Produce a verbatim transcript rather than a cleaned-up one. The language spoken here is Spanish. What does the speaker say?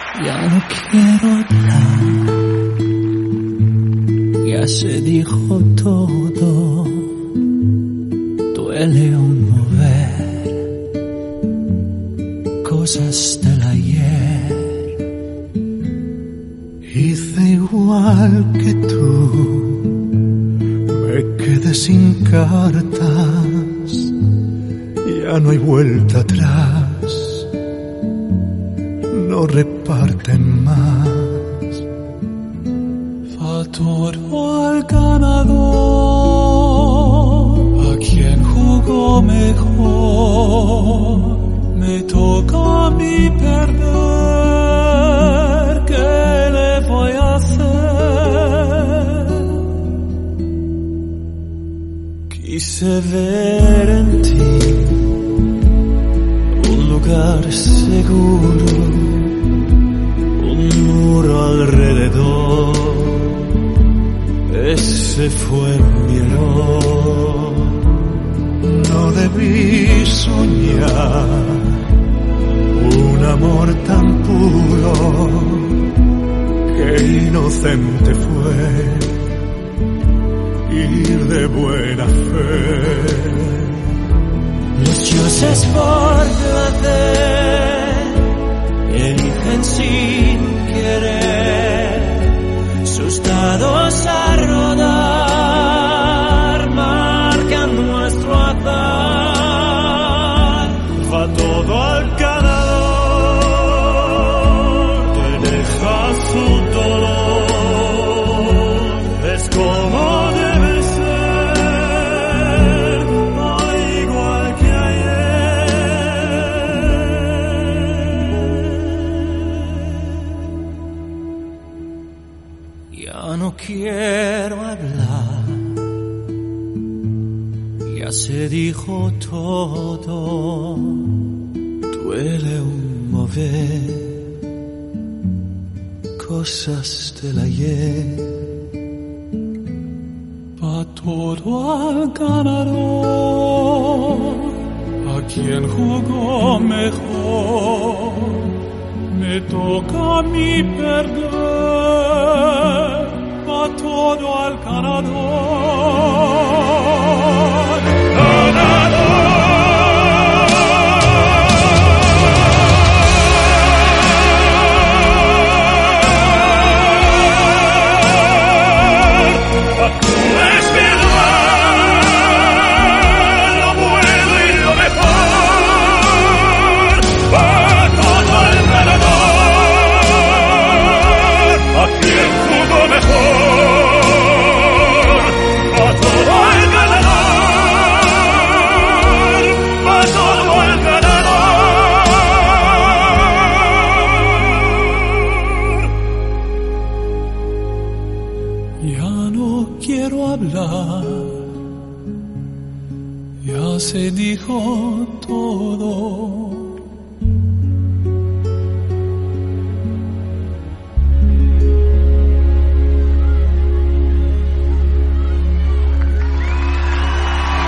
Ya no quiero hablar, ya se dijo todo. Duele aún mover cosas del ayer. Hice igual que tú, me quedé sin cartas, ya no hay vuelta atrás, no reparten más. Va todo al ganador, a quien jugó mejor, me toca a mí perder, ¿qué le voy a hacer? Quise ver en ti un lugar seguro, un muro alrededor, ese fue mi error. No debí soñar un amor tan puro, qué inocente fue ir de buena fe. Los dioses por placer eligen sin querer sus dados a rodar, marcan nuestro azar. Va todo al ganador, te deja su dolor, es como debe ser, no igual que ayer. Ya no quiero hablar, ya se dijo todo. Duele un mover cosas del ayer. Va todo al ganador, a quien jugó mejor, me toca a mí perder. Va todo al ganador, ganador. Ya no quiero hablar, ya se dijo todo.